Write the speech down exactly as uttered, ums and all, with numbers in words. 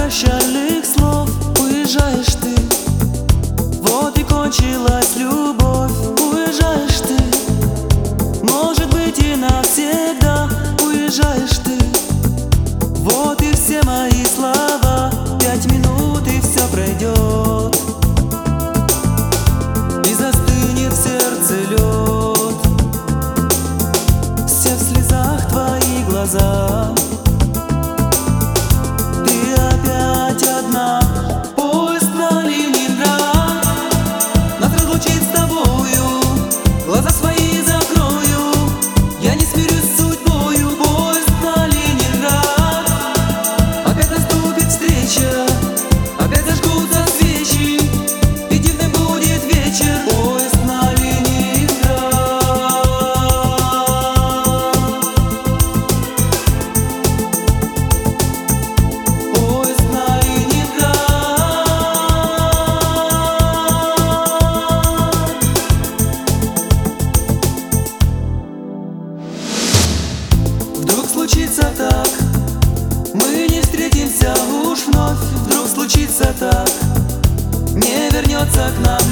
прощальных слов уезжаешь ты. Вот и кончилась любовь, уезжаешь ты. Может быть и навсегда уезжаешь ты. Вот и все мои слова, пять минут и все пройдет, и застынет в сердце лед. Все в слезах твои глаза, ты опять одна. Поезд на Ленинград нас разлучит с тобою, глаза свои закрою, я не смирюсь с судьбою. Поезд на Ленинград, опять наступит встреча, опять зажгутся свечи, и дивный будет вечер. Поезд на Ленинград, поезд на Ленинград. Вдруг случится так, мы не встретимся уж вновь. Вдруг случится так, не вернется к нам